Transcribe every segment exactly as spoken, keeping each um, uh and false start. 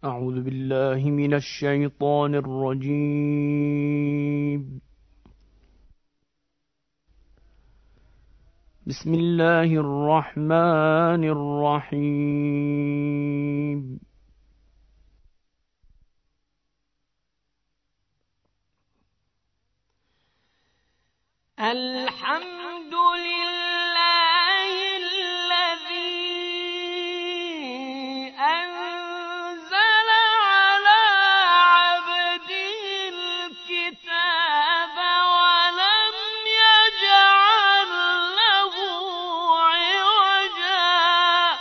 أعوذ بالله من الشيطان الرجيم. بسم الله الرحمن الرحيم. الحمد لله الذي أنزل على عبده الكتاب ولم يجعل له عوجا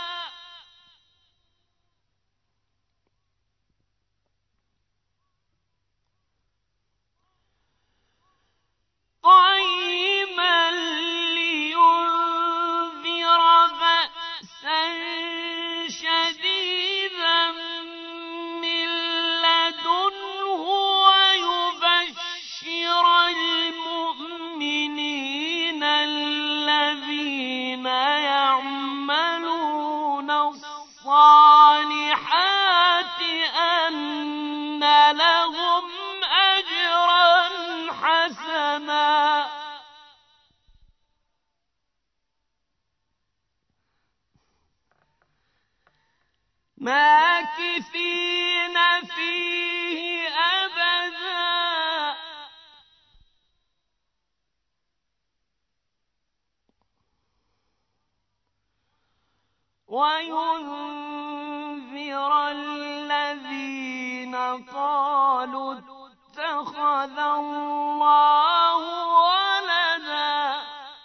قيما لينذر بأسا شديدا من لدنه ويبشر المؤمنين الذين يعملون الصالحات أن لهم أجرا حسنا ماكثين فيه أبدا وينذر الذين قالوا اتخذ الله ولدا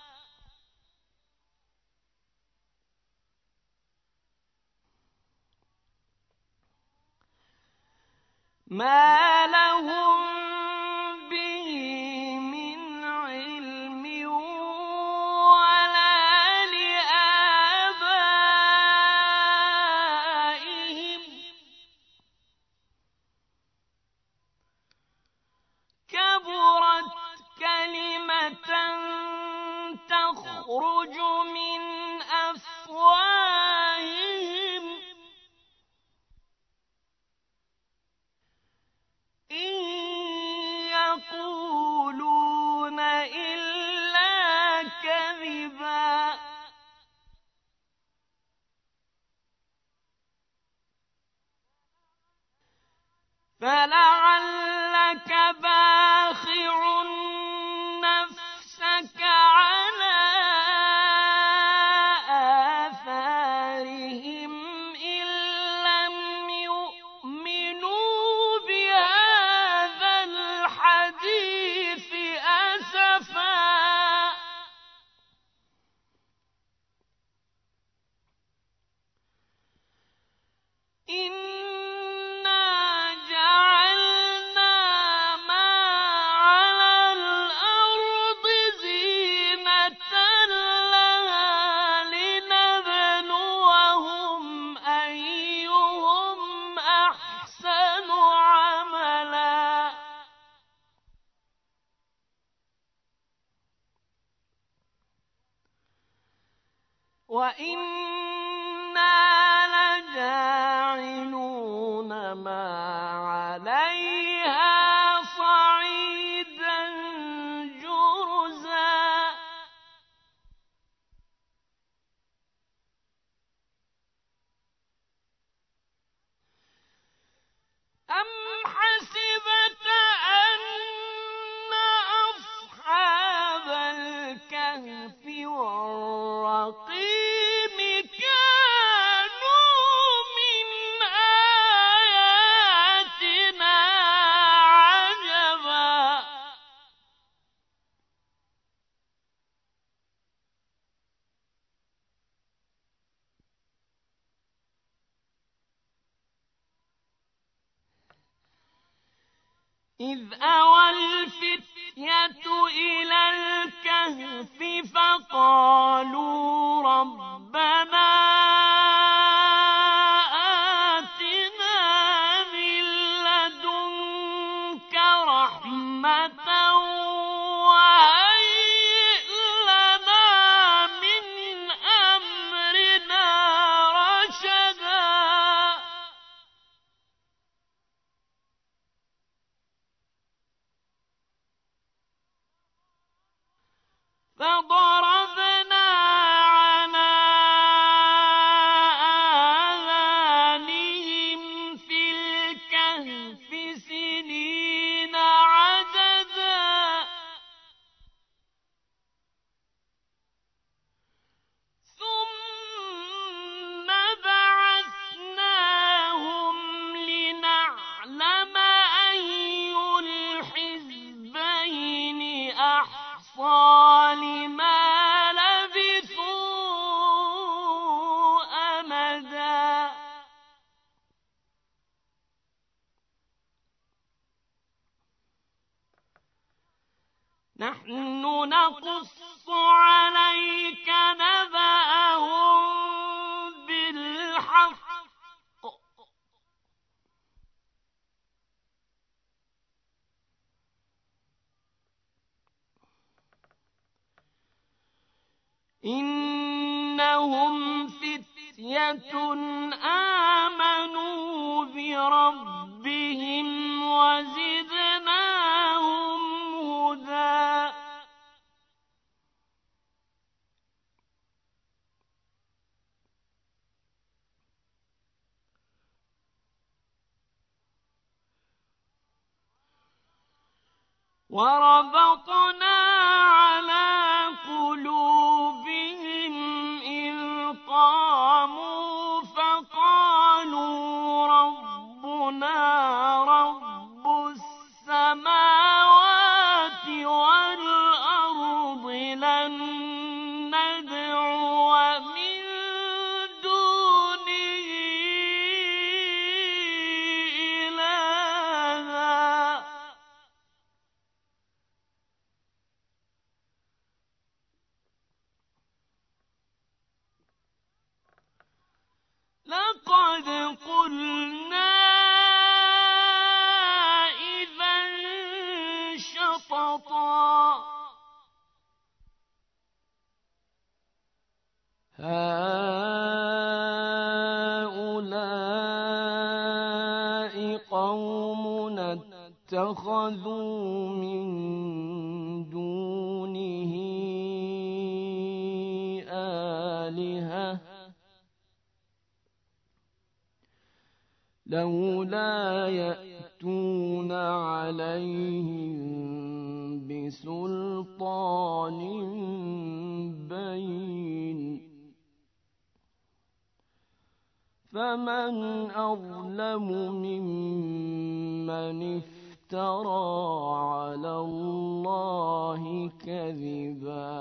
ما لهم به من علم ولا لآبائهم كبرت كلمة تخرج من أفواههم إن يقولون إلا كذبا فلعلك باخع نفسك على آثارهم إن لم يؤمنوا بهذا الحديث أسفا إنا جعلنا ما على الأرض زينة لها لنبلوهم أيهم أحسن عملا وإنا لجاعلون ما عليها صعيدا جرزا أم حسبت أن أصحاب الكهف والرقيم كانوا من آياتنا عجبا إذ أوى الفتية إلى الكهف فقالوا ربنا آتنا من لدنك رحمة وهيئ لنا من أمرنا رشدا فضربنا على آذانهم في الكهف سنين عددا ثم بعثناهم لنعلم أي الحزبين أحصى لما لبثوا أمدا نحن نقص عليك نبأهم بالحق إنهم فتية آمنوا بربهم وزدناهم هدى وربطنا على قلوبهم إذ قاموا فقالوا ربنا رب السماوات والأرض لن ندعو من دونه إلها لقد قلنا إذا شططا هؤلاء قومنا اتخذوا من دونه آلهة لولا يأتون عليهم بسلطان بين فمن أظلم ممن افترى على الله كذبا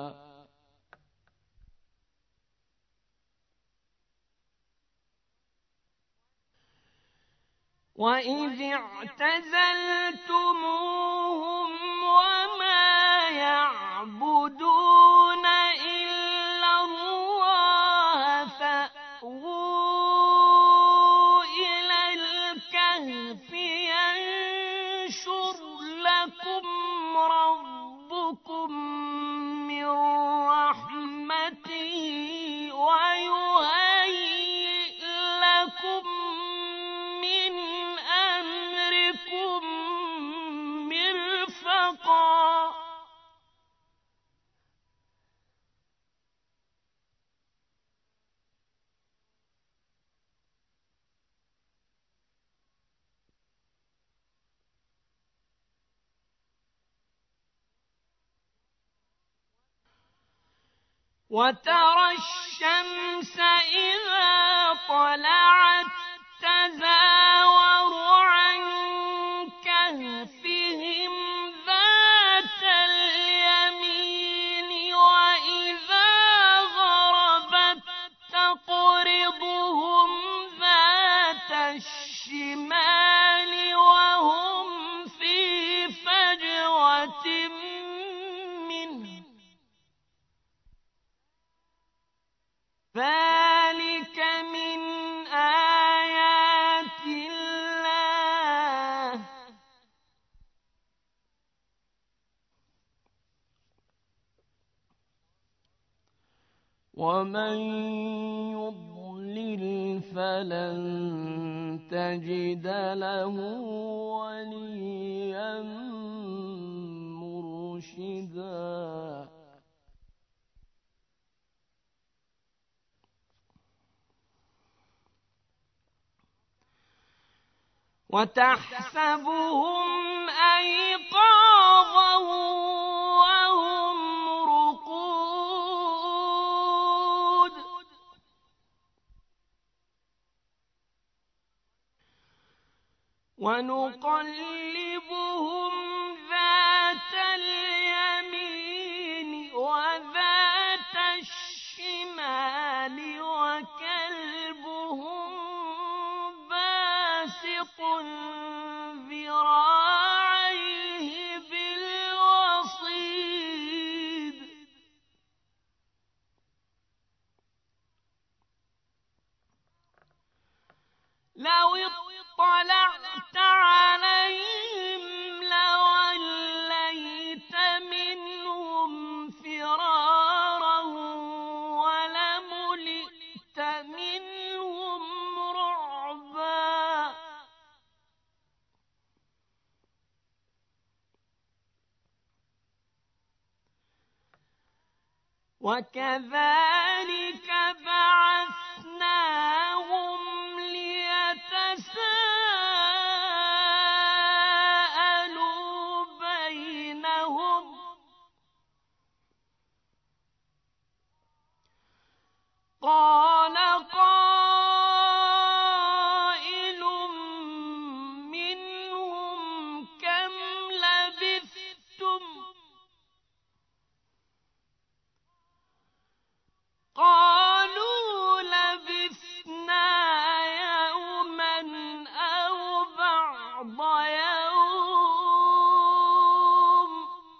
وإذ اعتزلتموهم وما يعبدون إلا الله فأووا إلى الكهف ينشر لكم ربكم من رحمته ويهيئ لكم من أمركم مرفقا وترى الشمس إذا طلعت تزاور عن كهفهم ذات اليمين وإذا غربت تقرضهم ذات الشمال وهم في فجوة منه ذلك من آيات الله ومن يضلل فلن تجد له وليا مرشدا وتحسبهم أيقاظا وهم رقود ونقلبهم ذات اليمين وذات الشمال وكلبهم باسط ذراعيه بالوصيد لو اطلعت عليهم لوليت منهم فرارا ولملئت منهم رعبا وكذلك بعثناهم ليتساءلوا بينهم قال قائل منهم كم لبثتم قالوا لبثنا يوما أو بعض يوم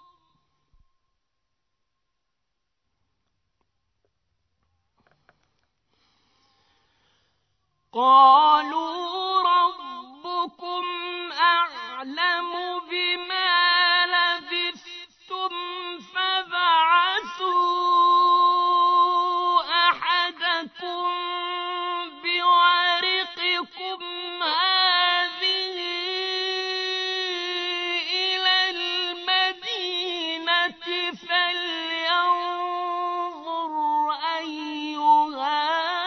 قالوا ربكم أعلم بما لبثتم فابعثوا أحدكم بورقكم هذه إلى المدينة فلينظر أيها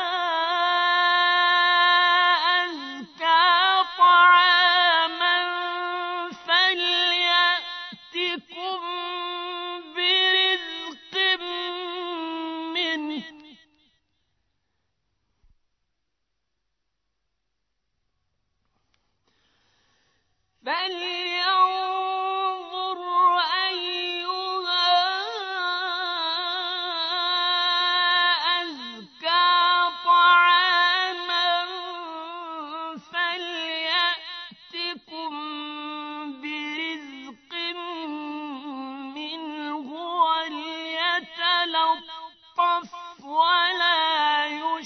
أزكى طعاما فليأتكم برزق منه فلينظر أيها أزكى طعاما فليأتكم برزق منه وليتلطف ولا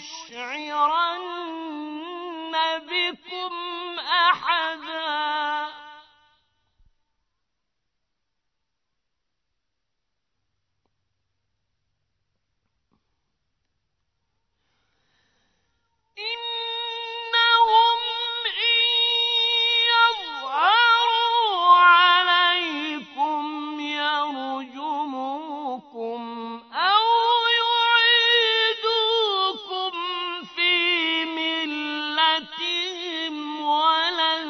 يشعرن بكم أحدا إنهم إن يظهروا عليكم يرجموكم أو يعيدوكم في ملتهم ولن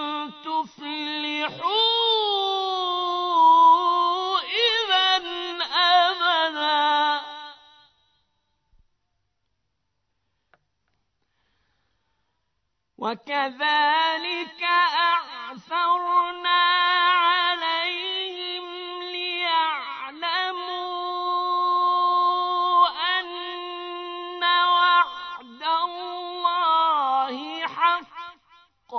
تفلحوا إذا أبدا وكذلك أعثرنا عليهم ليعلموا أن وعد الله حق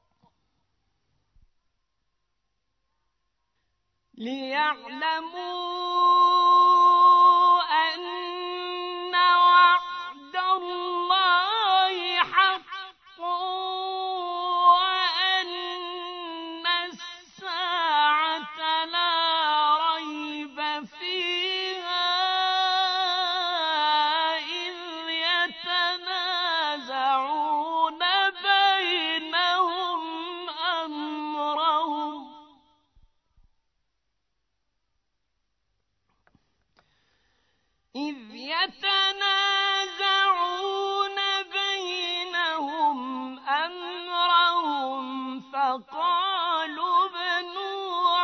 ليعلموا أن وعد الله حق وأن الساعة لا ريب فيها إذ يتنازعون بينهم أمرهم فقالوا ابنوا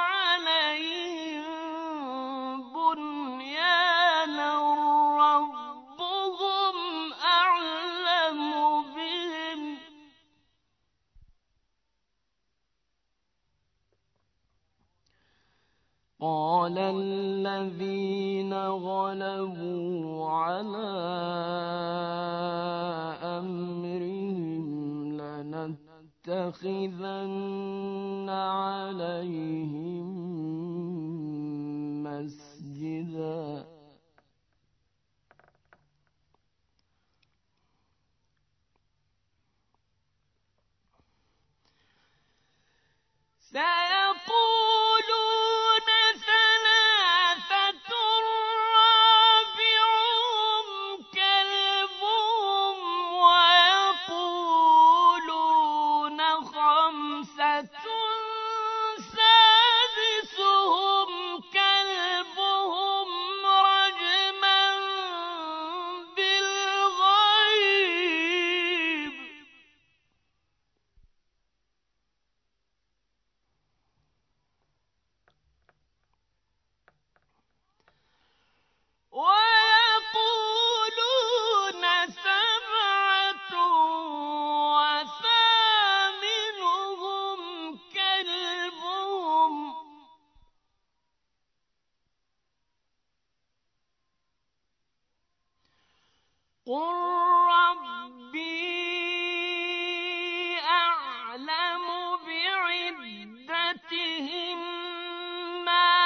عليهم بنيانا ربهم أعلم بهم قال الذين غلبوا على أمرهم لنتخذن عليهم مسجدا سيقولون ثلاثة رابعهم كلبهم ويقولون خمسة سادسهم كلبهم رجما بالغيب ويقولون سبعة وثامنهم كلبهم قل ربي أعلم بعدتهم ما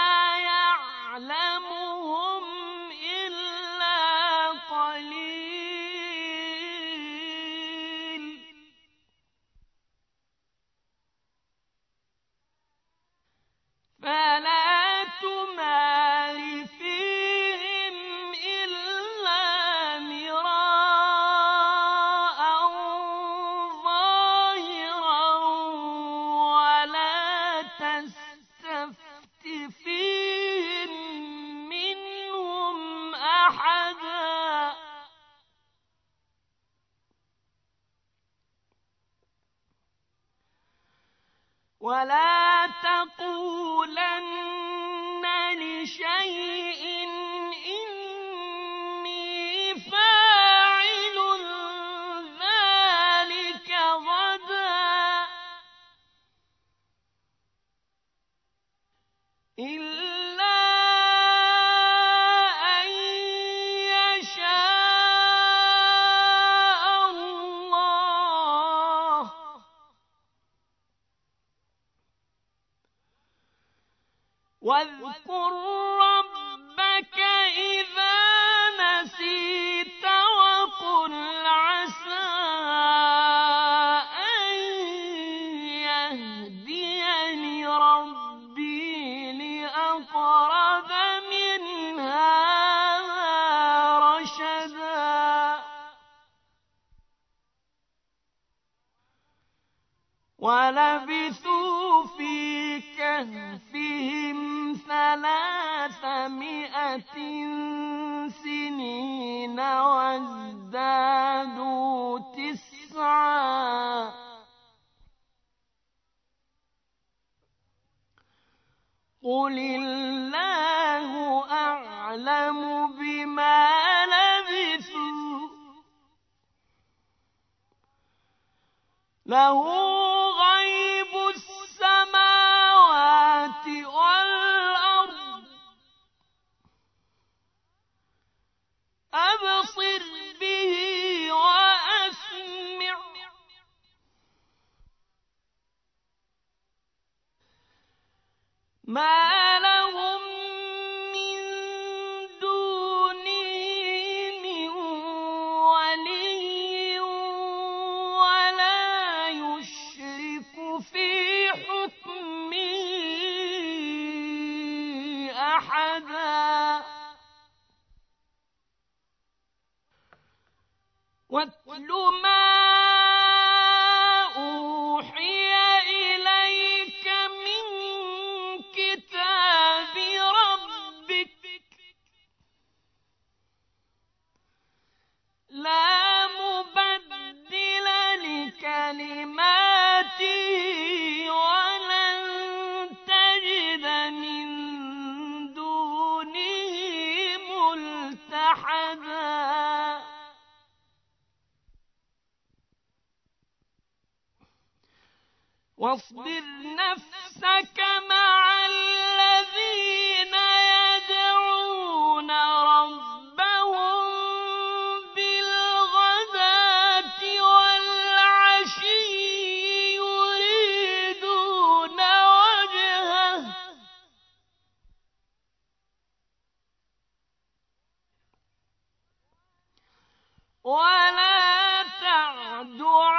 يعلمهم إلا قليل فلا تمار فيهم إلا مراء ظاهرا ولا تستفت فيهم منهم أحدا ولا تقولن لشيء إني فاعل ذلك غدا إلا أن يشاء الله واذكر ربك إذا نسيت وقل عسى أن يهديني ربي لأقرب من هذا رشدا ولبثوا في كهفهم ثلاثمائة سنين وازدادوا تسعا قل الله أعلم بما لبثوا له غيب السماوات والأرض أبصر به وأسمع ما لهم من دونه من ولي ولا يشرك في حكمه أحدا واتل ما أوحي إليك من كتاب ربك لا مبدل لكلماته واصبر نفسك مع الذين يدعون ربهم بالغداة والعشي يريدون وجهه ولا تعد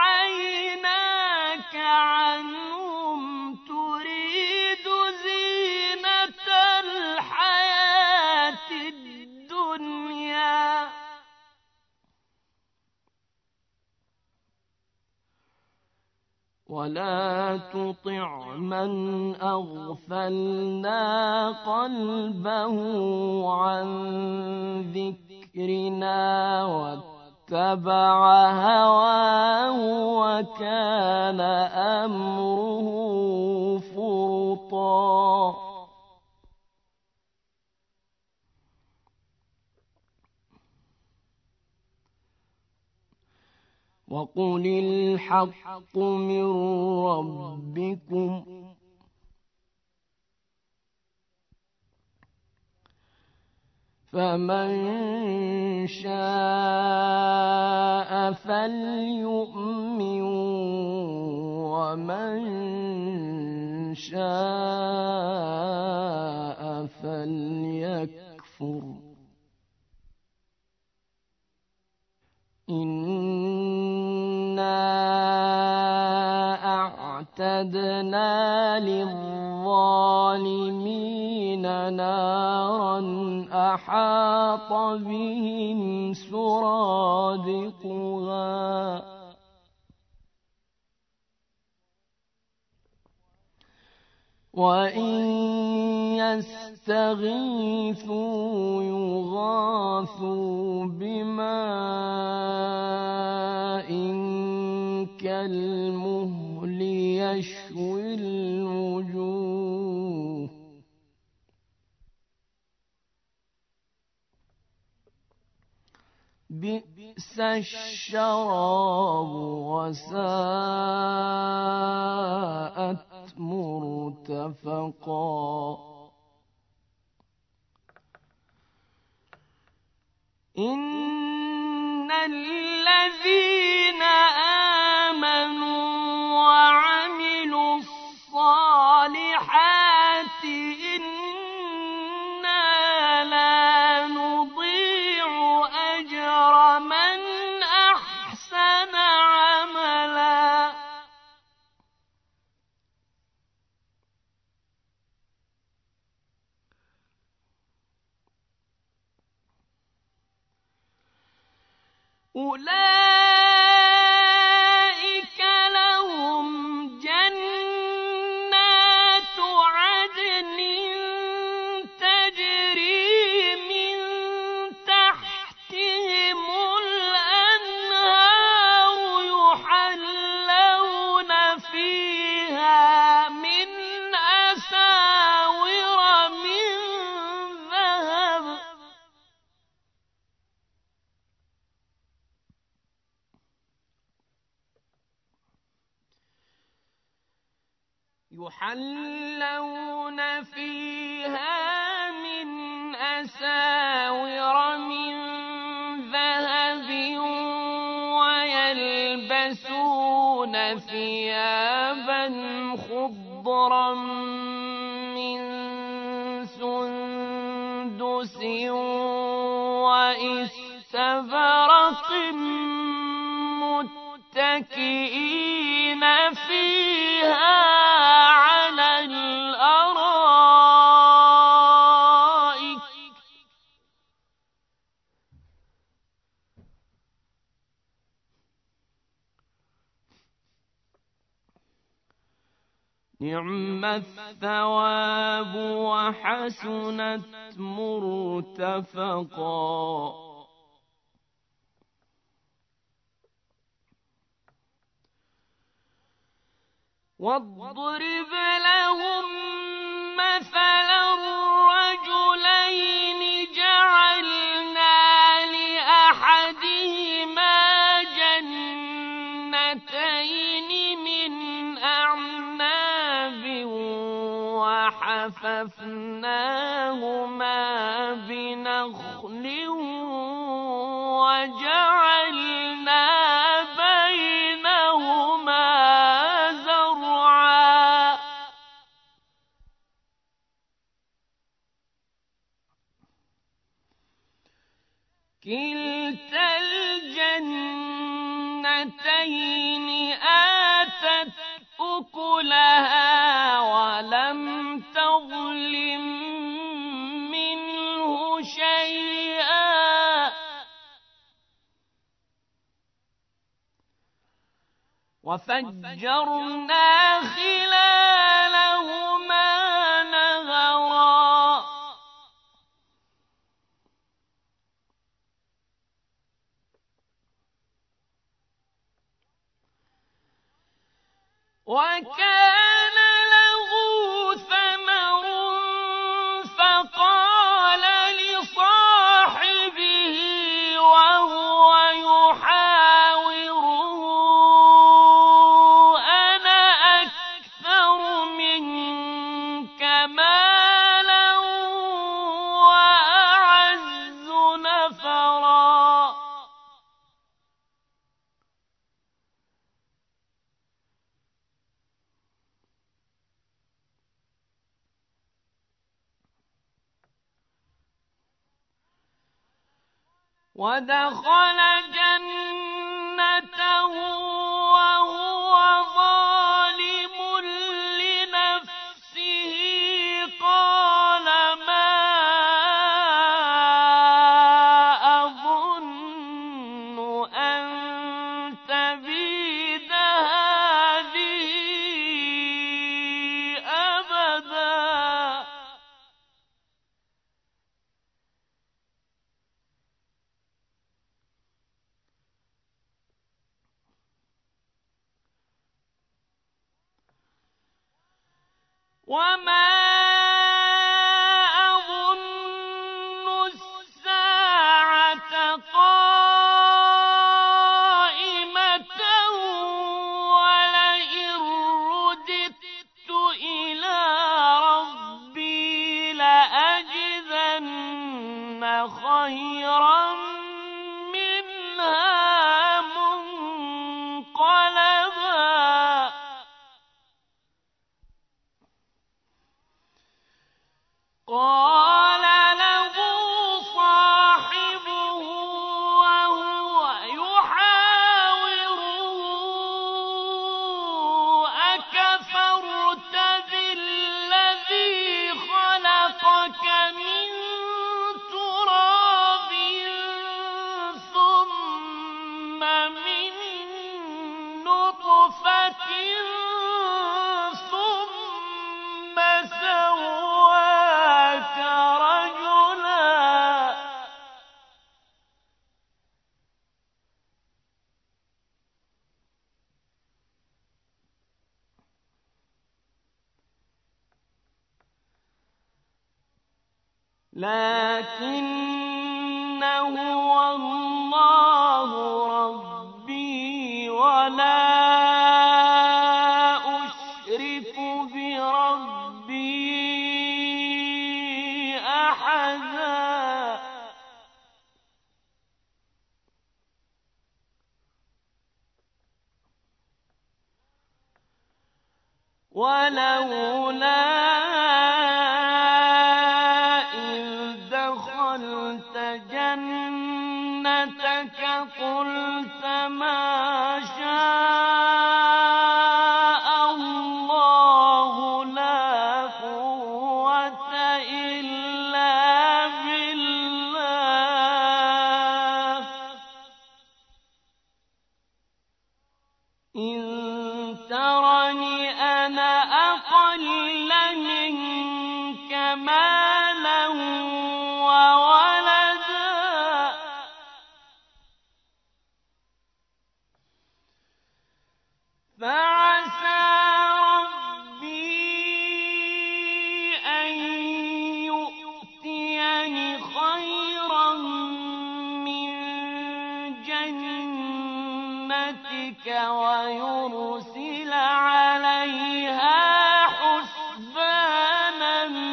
عيناك عنهم تريد زينة الحياة الدنيا ولا تطع من أغفلنا قلبه عن ذكرنا واتبع هواه وكان أمره فرطا وقل الحق من ربكم فمن شاء فليؤمن ومن شاء فليكفر إنا أعتدنا للظالمين نارا أحاط بهم سرادقها وإن يستغيثوا يغاثوا بماء كالمهل يشوي الوجوه بئس الشراب وساءت مرتفقا إن الذين آمنوا وعملوا الصالحات إنا لا نضيع أجر من أحسن عملا أولئك لهم جنات عدن تجري من تحتهم الأنهار يحلون فيها من أساور من ذهب يحلون فيها من أساور من ذهب ويلبسون ثيابا خضرا من سندس وإستبرق متكئين فيها على الأرائك نعم الثواب وحسنت مرتفقا واضرب لهم مثلا الرجلين جعلنا لأحدهما جنتين من أعناب وحففناهما بنخل وجعلنا بينهما زرعا كلتا الجنتين آتت أكلها ولم تظلم منه شيئا وفجرنا خلالهما نهرا وكان له ثمر فقال لصاحبه وهو يحاوره أنا أكثر منك مالا وأعز نفرا ودخل جنته وهو ظالم لنفسه قال ما أظن أن تبيد هذه أبدا وما أظن الساعة قائمة ولئن رددت إلى ربي لأجدن خيرا منها منقلبا قال له صاحبه وهو يحاوره أكفرت بالذي خلقك من تراب ثم من نطفة ثم سواك رجلا لكن هو الله ربي ولا أشرك بربي أحدا ولولا جنتك قلت ما شاء الله لا قوة إلا بالله إن ترني أنا أقل منك مالا وولدا فعسى ربي أن يؤتيني خيرا من جنتك ويرسل عليها حسبانا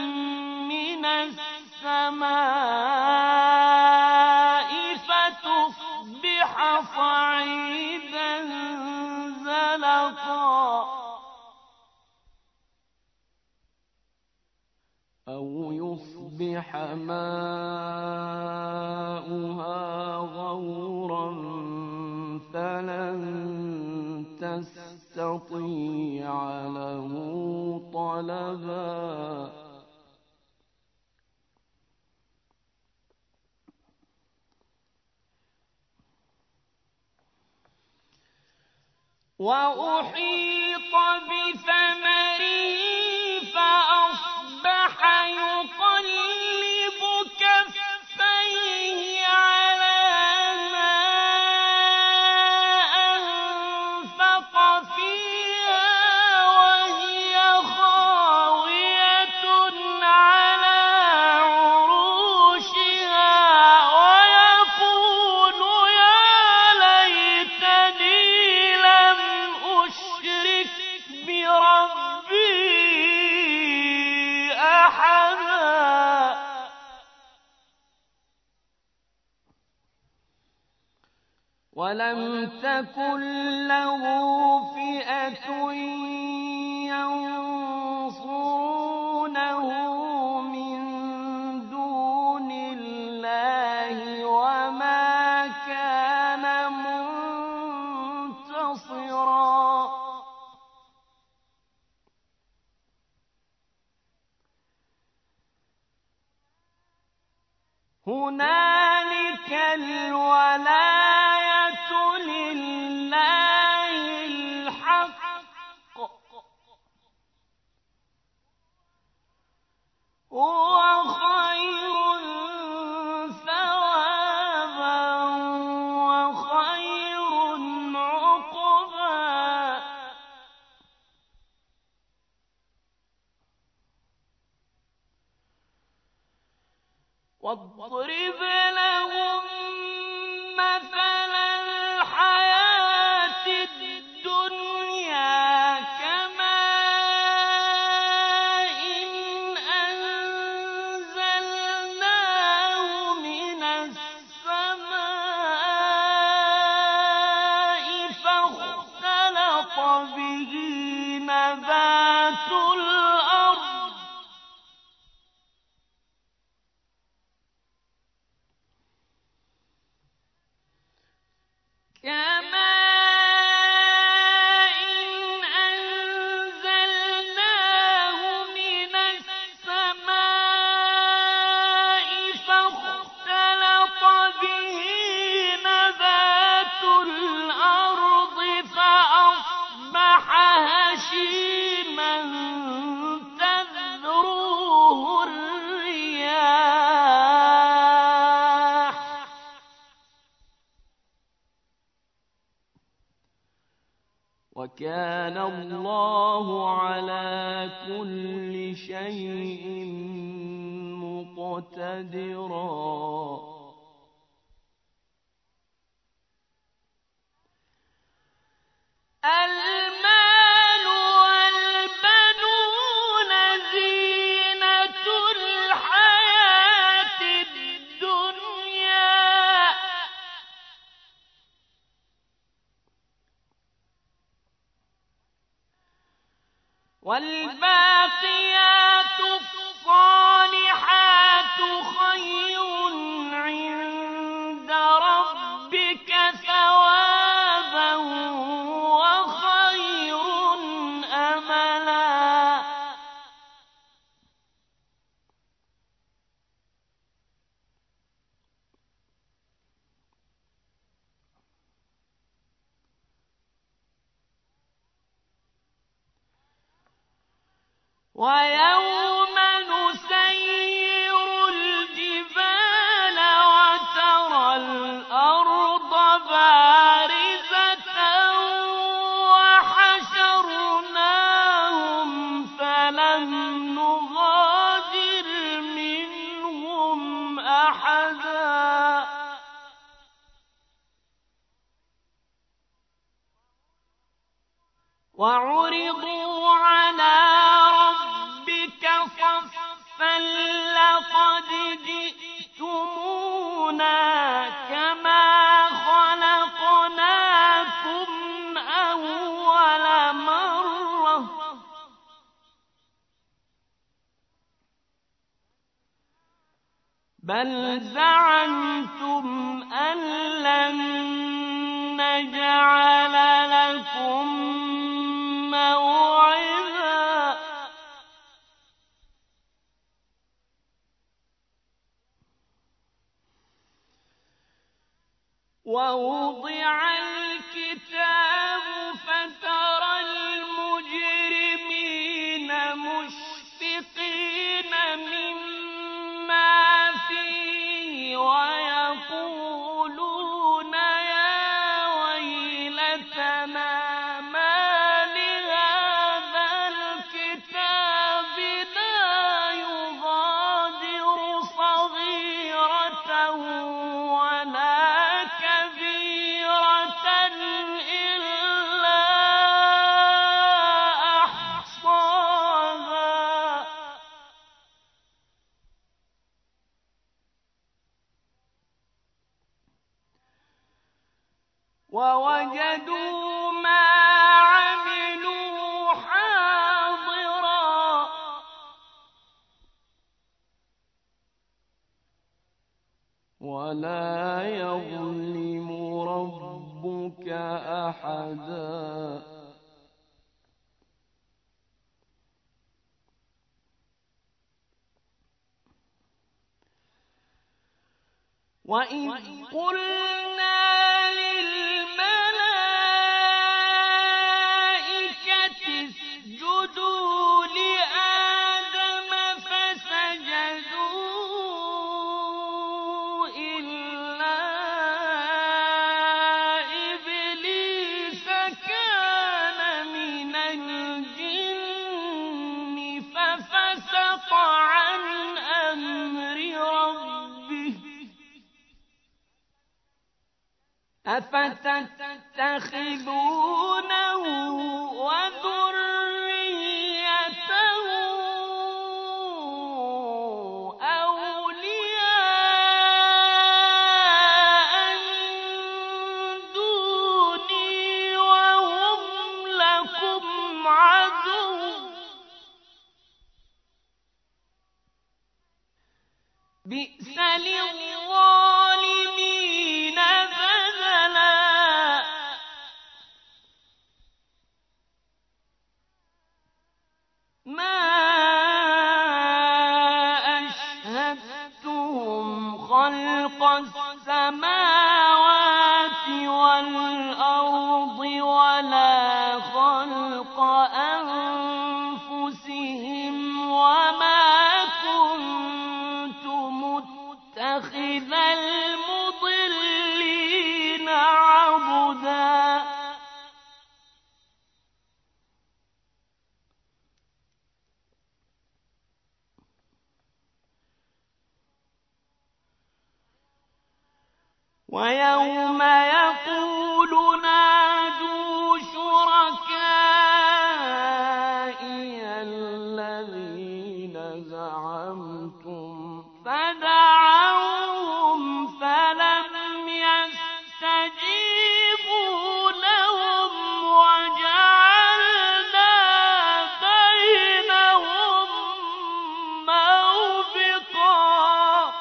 أو يصبح ماؤها غورا فلن تستطيع له طلبا وأحيط بثمره فأصبح يقلب كفيه على ما أنفق فيها وهي خاوية على عروشها ويقول يا ليتني لم أشرك بربي أحدا ولم تكن له فئة ينصرونه من دون الله وما كان منتصرا هنالك الولاية لله الحق هو خير ثوابا وخير عقبا واضرب لهم مثل الحياة الدنيا كماء إن أنزلناه من السماء فاختلط به نبات الأرض كماء إن أنزلناه من السماء فاختلط به نبات الأرض فأصبح هشيما تذروه الرياح وكان الله على كل شيء مقتدرا المال والبنون زينة الحياة الدنيا والباقيات الصالحات خير عند ربك ثوابا وخير أملا ويوم نسير الجبال وترى الأرض بارزة وحشرناهم فلم نغادر منهم أحدا وعرضوا على ربك صفا لقد جئتمونا كما خلقناكم أول مرة بل زعمتم أن لن نجعل لكم موعدا ووضع الكتاب فترى المجرمين مشفقين مما فيه ويقولون يا ويلتنا ما لهذا الكتاب لا يغادر صغيرة ولا كبيرة إلا أحصاها ووجدوا ما عملوا حاضرا ولا يظلم ربك أحدا وإذ قلنا للملائكة اسجدوا لآدم فسجدوا إلا إبليس كان من الجن ففسق عن أمر ربه أفتتخذونه وذريته أولياء من دوني وهم لكم عدو بئس للظالمين بدلا ما أشهدتهم خلق السماوات والأرض ولا خلق أنفسهم وما كنت متخذ المضلين عضدا ويوم يقول نادوا شركائي الذين زعمتم فدعوهم فلم يستجيبوا لهم وجعلنا بينهم موبقا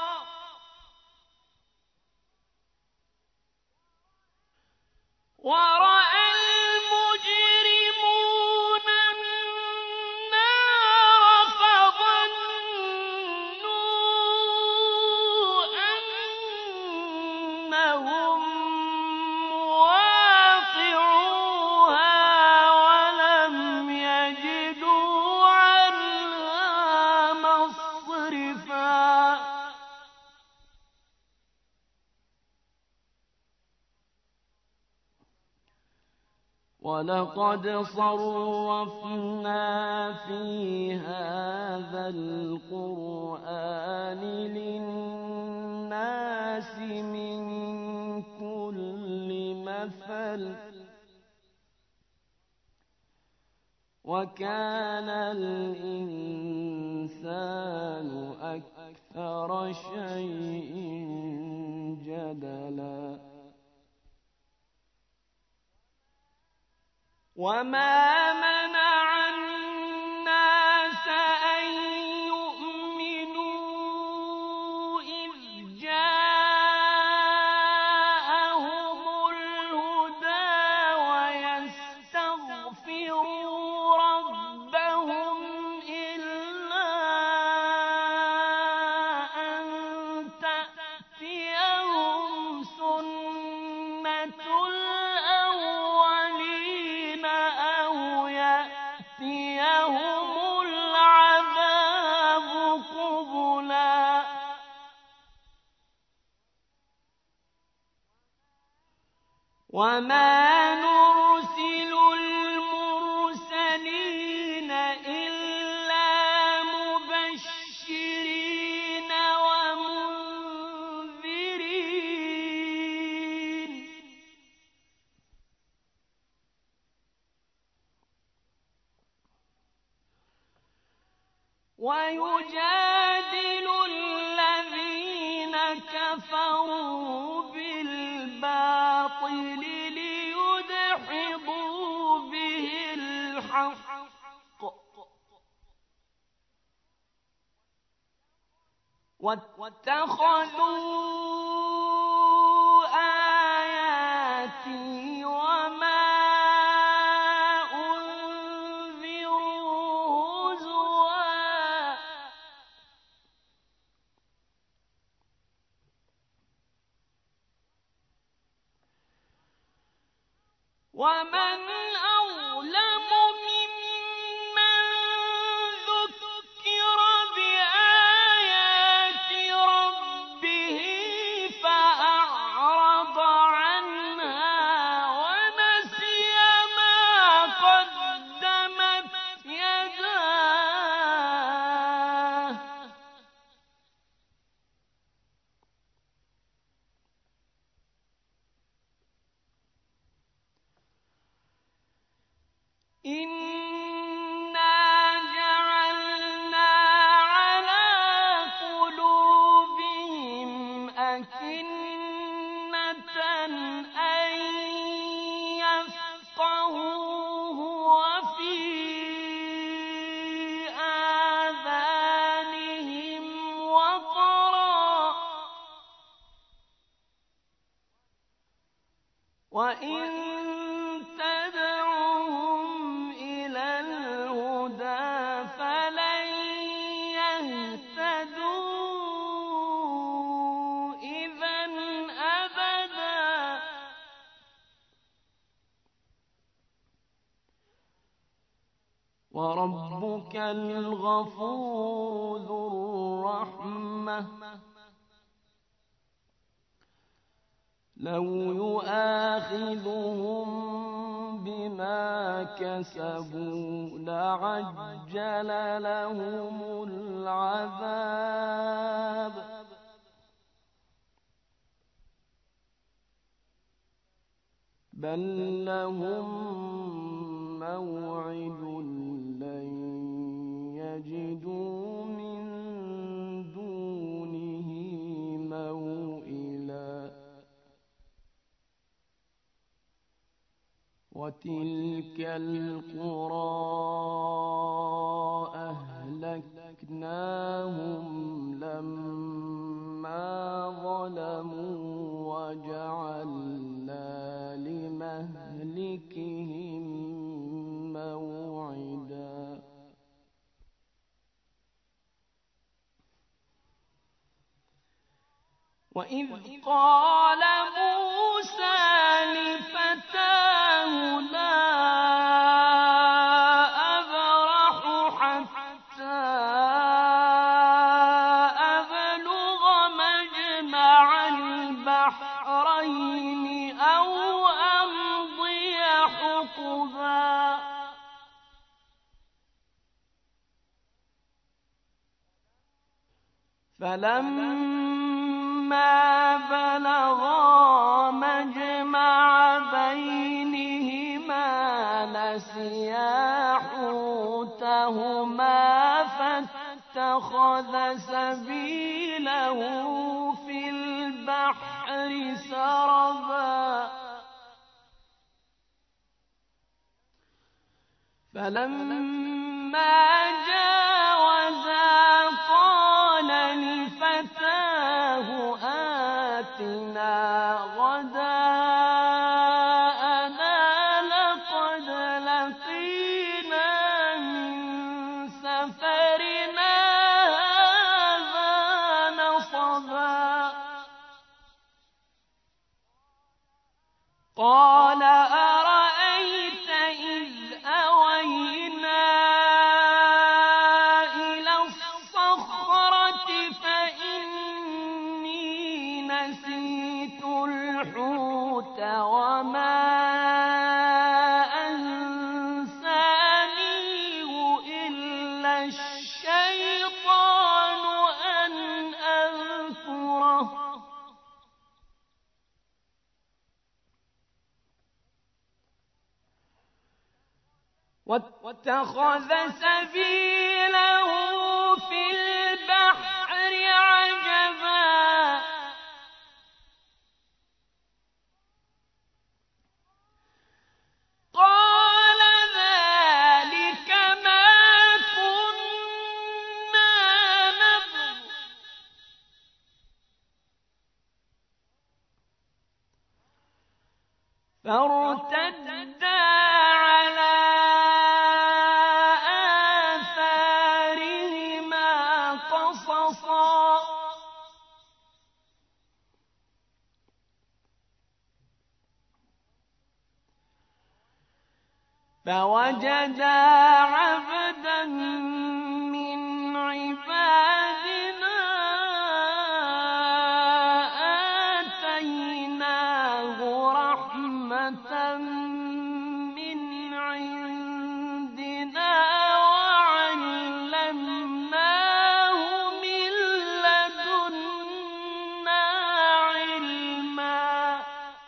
ورأى المجرمون النار فظنوا أنهم مواقعوها ولم يجدوا عنها مصرفا ولقد صرفنا في هذا القرآن للناس من كل مثل وكان الإنسان أكثر شيء جدلا وما منع الناس أن يؤمنوا إذ وما نرسل المرسلين إلا مبشرين ومنذرين ويجادل الذين كفروا بالباطل ليدحضوا به الحق واتخذوا آياتي وما أنذروا هزوا ومن أظلم ممن ذكر بآيات ربه فأعرض عنها ونسي ما قدمت يداه إنا جعلنا على قلوبهم أكنة أن يفقهوه وفي آذانهم وقرا وإن تدعوهم إلى الهدى فلن يهتدوا إذا أبدا وربك الغفور ذو الرحمة لو يؤاخذهم بما كسبوا لعجل لهم العذاب بل لهم موعد لن يجدوا من دونه موئلا وتلك القرى أهلكناهم لما ظلموا وجعلنا لمهلكهم موعدا وإذ قال موسى لفتاه لا أبرح حتى أبلغ مجمع البحرين أو أمضي حقبا فلما بلغا مجمع بينهما نسيا حوتهما فاتخذ سبيله في البحر سربا فلما جاوزا قال لفتاه آتنا غداءنا لقد لقينا من سفرنا هذا نصبا قال أرأيت إذ أوينا إلى الصخرة فإني نسيت الحوت وما الشيطان أن أذكره واتخذ سبيله في البحر عجبا قال ذلك ما كنا نبغي فارتدا على آثارهما قصصا فوجدا عبدا من عبادنا آتيناه رحمة من عندنا وعلمناه من لدنا علما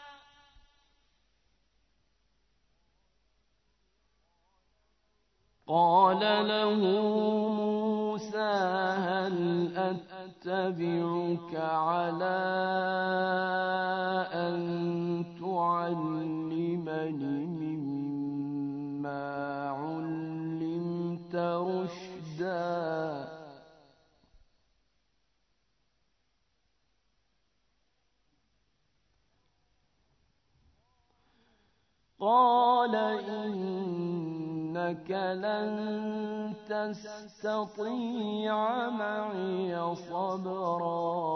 قال له موسى هل أتبعك على أن تعلمني مما علمت رشدا قال إنك لن تستطيع معي صبرا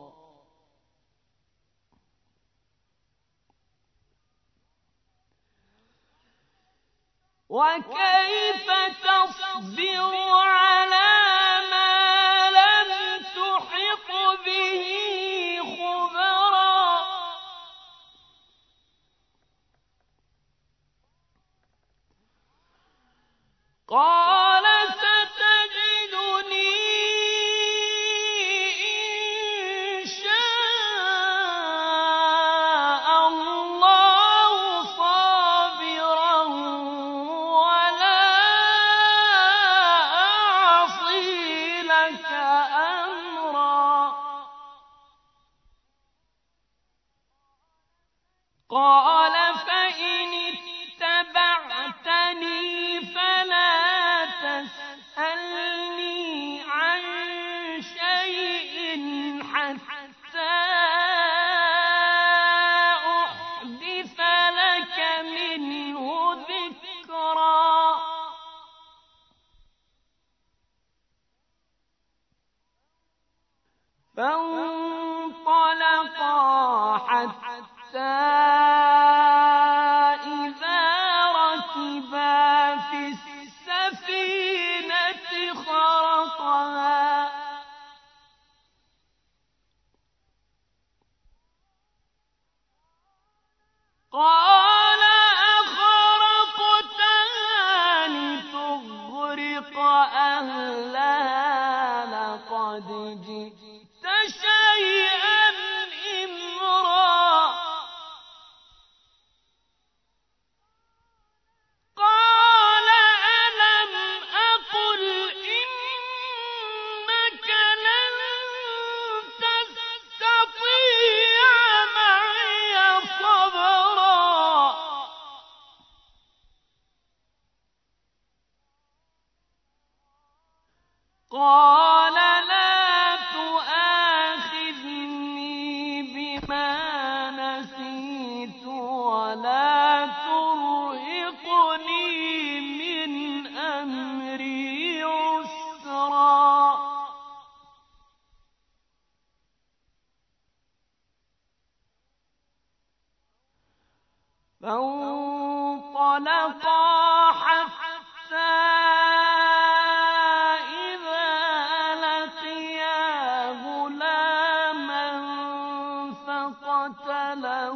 وكيف تصبر على ما لم تحط به خبرا قال ستجدني إن شاء الله صابرا ولا أعصي لك أمرا قال فإن اتبعتني فلا تسألني عن شيء حتى أحدث لك منه ذكرا فانطلقا حتى إذا ركبا في السفينة خرقها قال أخرقتها لتغرق أهلها لقد جئت شيئا إمرا قال ألم أقل إنك لن تستطيع معي صبرا قال لا تؤاخذني بما نسيت ولا ترهقني من أمري عسرا فانطلقا حتى إذا لقيا غلاما فقتله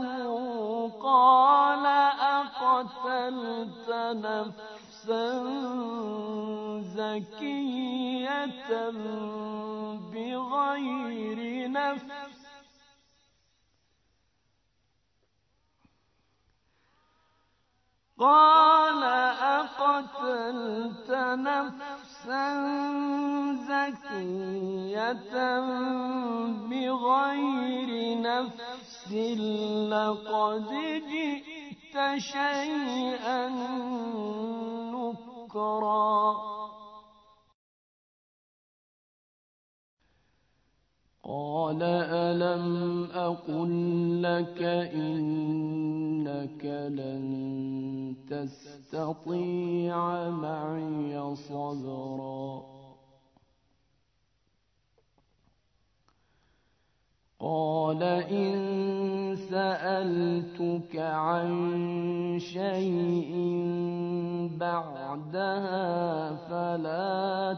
قال أقتلت نفسا زكية بغير نفس قال أقتلت نفسا زكية بغير نفس لقد جئت شيئا نكرا قال ألم أقل لك إنك لن تستطيع معي صبرا قال إن سألتك عن شيء بعدها فلا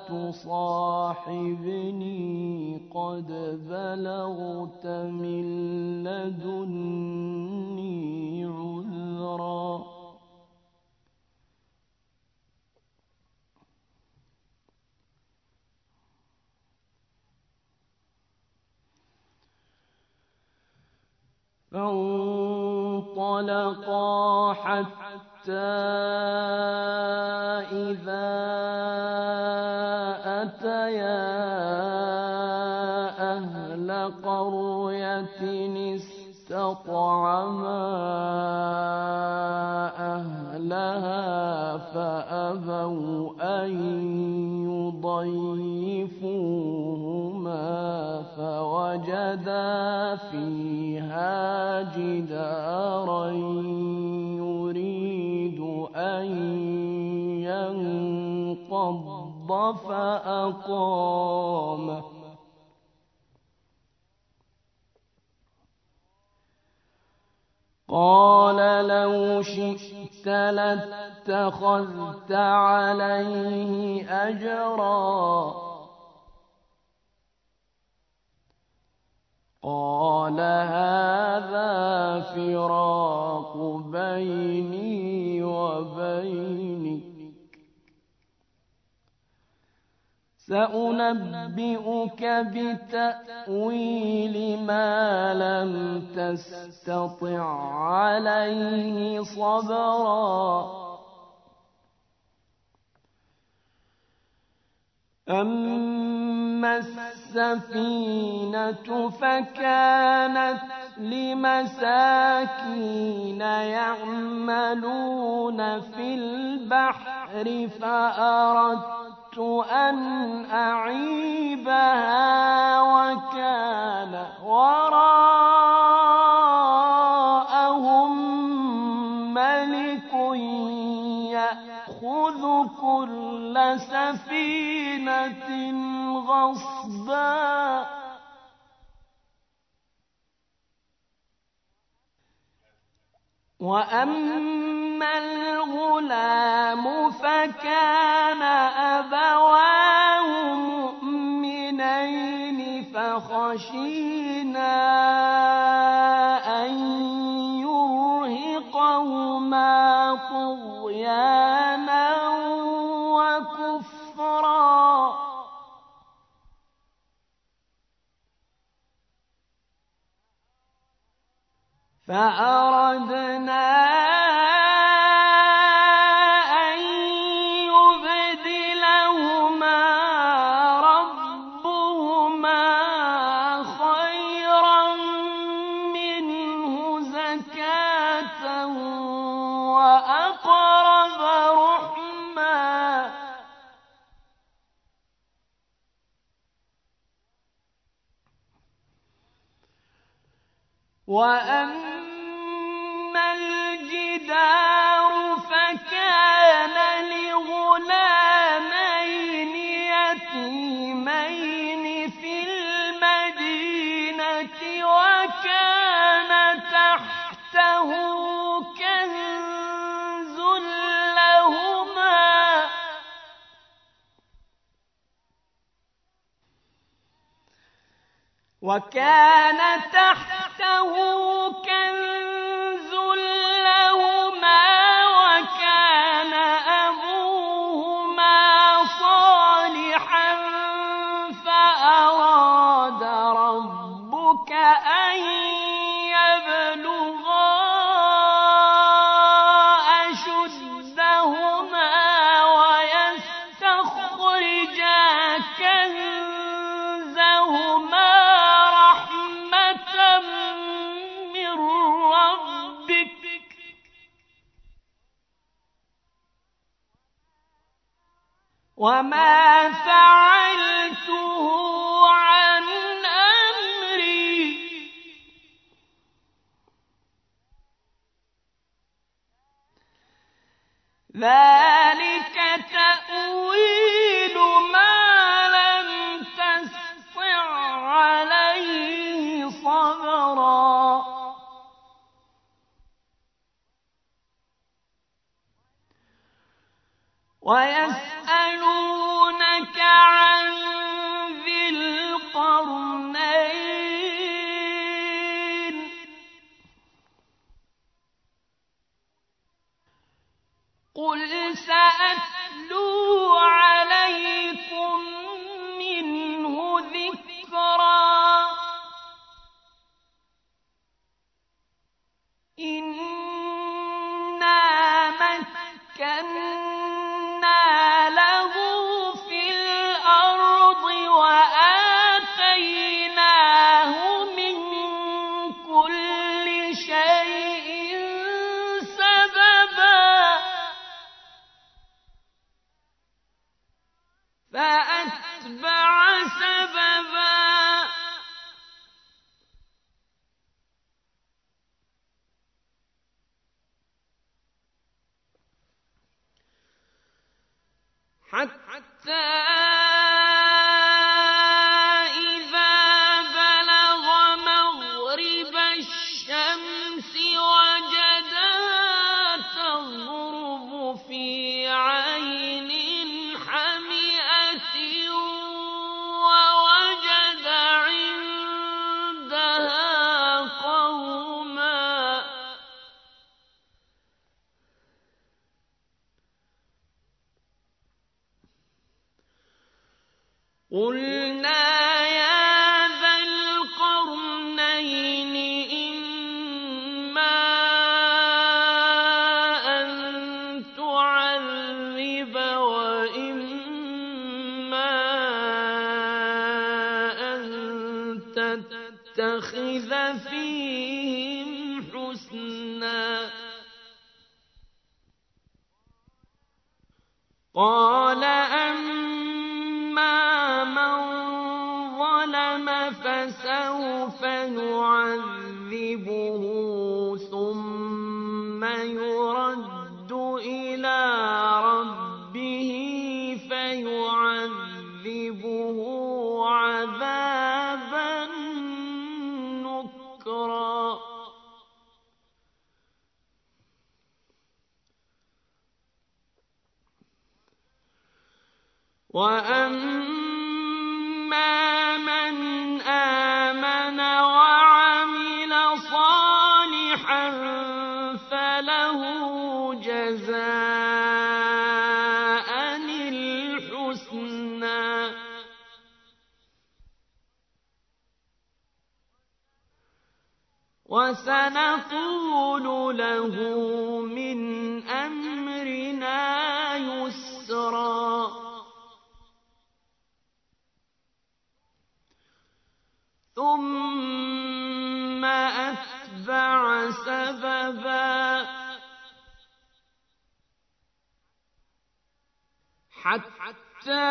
تصاحبني قد بلغت من لدني عذرا فانطلقا حتى إذا أتيا أهل قرية استطعما أهلها فأبوا أن يضيفوهما فوجدا فيها جدارا يريد أن ينقض فأقامه قال لو شئت لاتخذت عليه أجرا قال هذا فراق بيني وبينك سأنبئك بتأويل ما لم تستطع عليه صبرا أما السفينة فكانت لمساكين يعملون في البحر فأردت أن أعيبها وكان وراءهم ملك يأخذ كل سفينة غصبا وأما الغلام فكان أبواه مؤمنين فخشينا أن يرهقهما طغيانا وكفرا فأردنا أن يبدلهما ربهما خيرا منه زكاة وأقرب رحما وأما الجدار فكان لغلامين يتيمين في المدينة وكان تحته كنز لهما وكان تحته كنز لهما وكان أبوهما صالحا كنزهما رحمة من ربك وما فعلته عن أمري ذلك تأويل ما لم تسطع عليه صبرا ويسألونك عن ذي القرنين قل سأتلو عليكم منه ذكرا إنا مكنا له في الأرض وآتيناه من كل شيء سببا فأتبع سببا حتى إذا بلغ مغرب الشمس وجدها تغرب في عين حمئة ووجد عندها قوما قلنا يا ذا القرنين إما أن تعذب وإما أن تتخذ فيهم حسنا قال أما من ظلم فسوف نعذبه ثم يرد إلى ربه فيعذبه عذابا نكرا وأما من آمن وعمل صالحا فله جزاء الحسنى وسنقول له من أمرنا يسرا ثم أتبع سببا حتى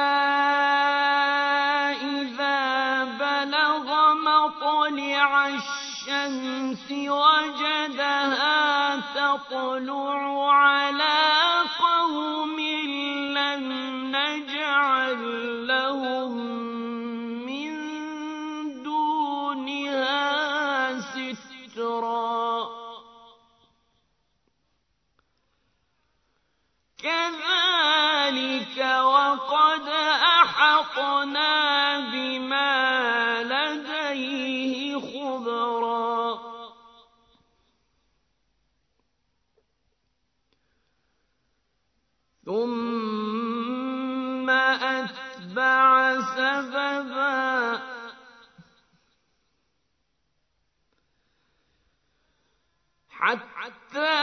إذا بلغ مطلع الشمس وجدها تطلع على قوم لم نجعل لهم من دونها سترا كذلك وقد أحطنا بما لديه خبرا ثم أتبع سببا حتى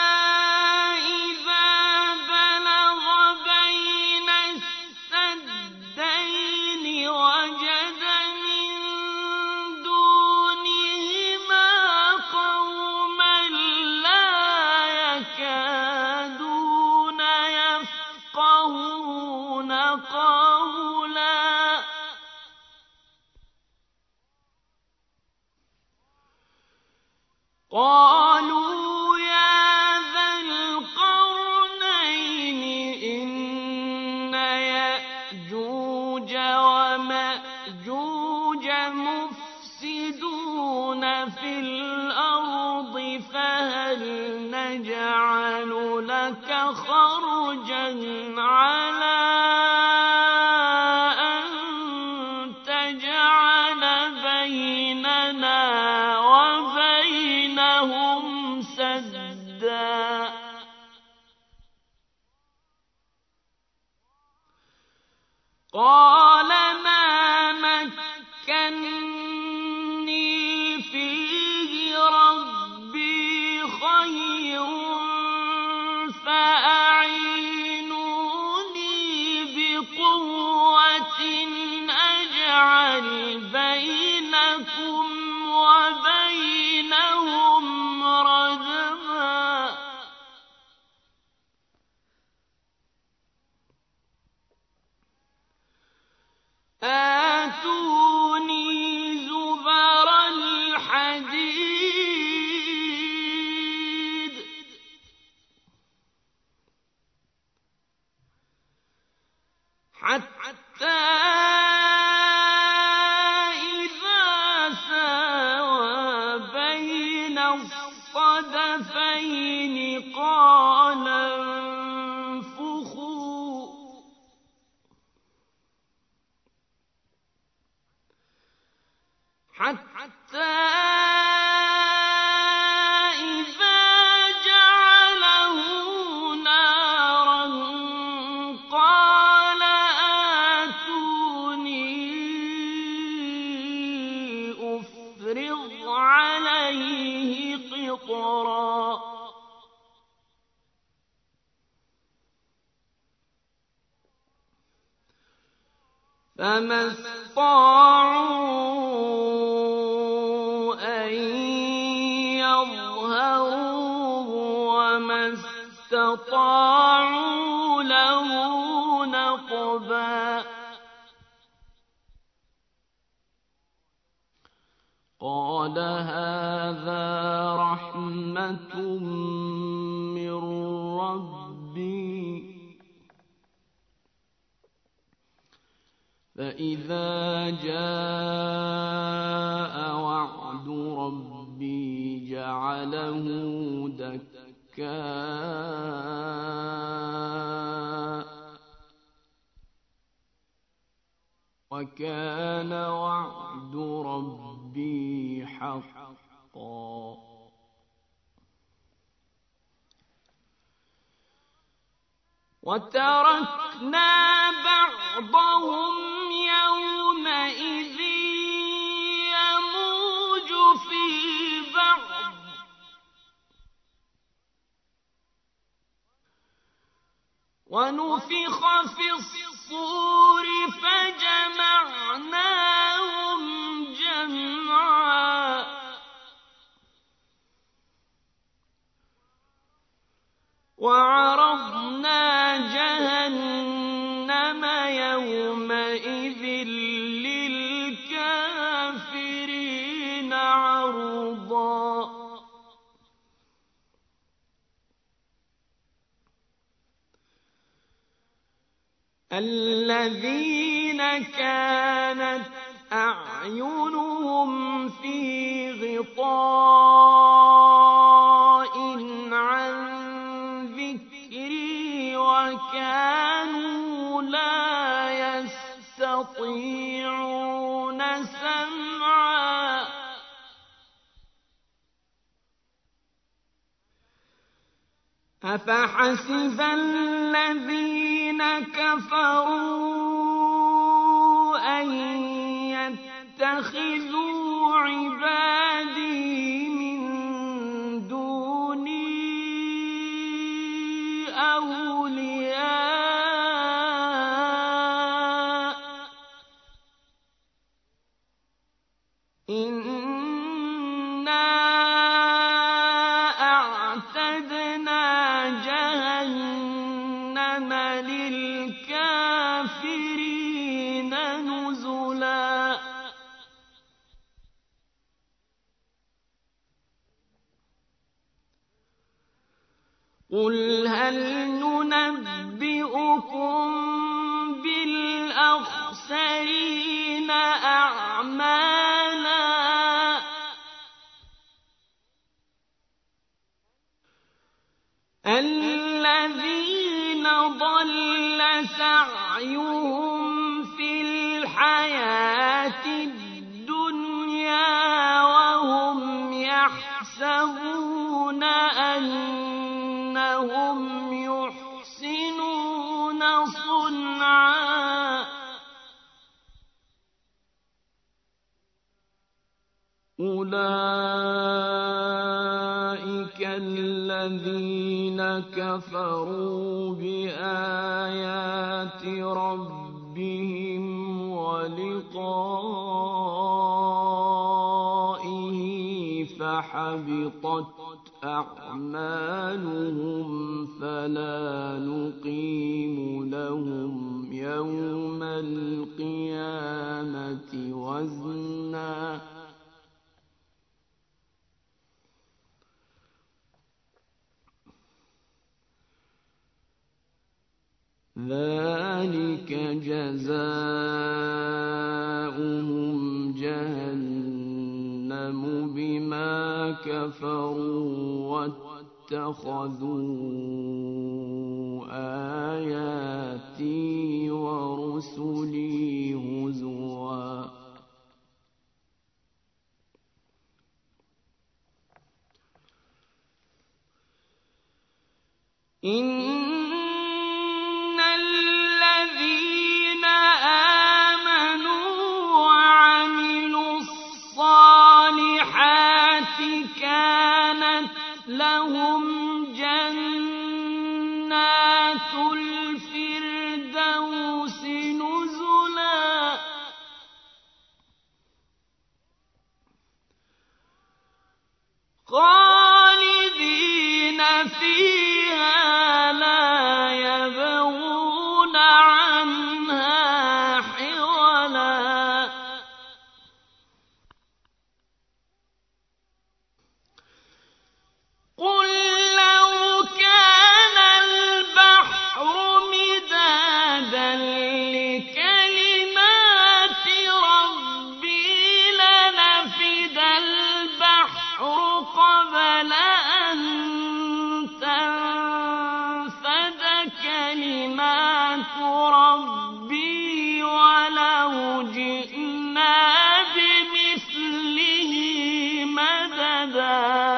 إذا بلغ بين السدين قولا قالوا يا ذا القرنين إن يأجوج ومأجوج مفسدون في الأرض فهل نجعل لك خرجا على أن تجعل بيننا وبينهم سدا قال ما مكني فيه ربي خير فأعينوني بقوة أجعل بينكم وبينهم ردما آتوني زبر الحديد حتى إذا ساوى بين الصدفين قال انفخوا حتى إذا جعله نارا قال آتوني أفرغ عليه قطرا فما استطاعوا أن يظهروه وما استطاعوا له نقبا قال هذا رحمة من ربي فإذا جاء وعد ربي جعله دكاء وكان وعد ربي حقا وتركنا بعضهم يومئذ يموج في بعض ونفخ في الصور فجمعناهم جمعا وعرضنا جهنم يومئذ للكافرين عرضا الذين كانت أعينهم في غطاء عن ذكري وكانوا لا يستطيعون سمعا أفحسب الذين كفروا أن يتخذوا عبادي من دوني أولياء إنا أعتدنا جهنم للكافرين قل هل ننبئكم بالأخسرين أعمالا الذين ضل سعيهم في الحياة الدنيا وهم يحسبون أنهم يحسنون صنعا أولئك الذين كفروا بآيات ربهم ولقائه فحبطت أعمالهم فلا نقيم لهم يوم القيامة وزنا ذلك جزاؤهم جهنم بما كفروا واتخذوا آياتي ورسلي هزوا إن الذين آمنوا وعملوا الصالحات كانت لهم جنات الفردوس نزلا خالدين فيها لا يبغون عنها حولا قل لو كان البحر مدادا لكلمات ربي لنفد البحر قبل أن تنفد كلمات ربي ولو جئنا بمثله مددا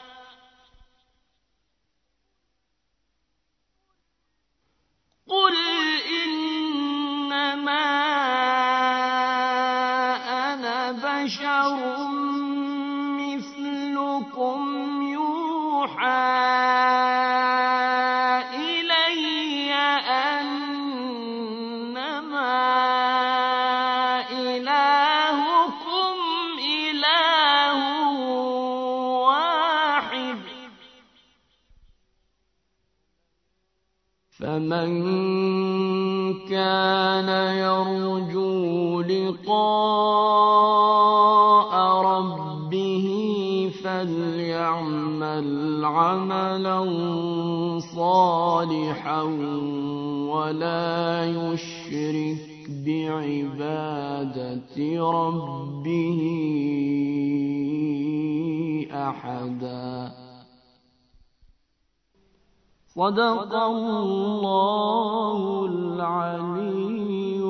قل إنما أنا بشر مثلكم يوحى إلي أنما إلهكم إله واحد فمن كان يرجو لقاء ربه فليعمل عملا صالحا ولا يشرك بعبادة ربه أحدا صدق الله العلي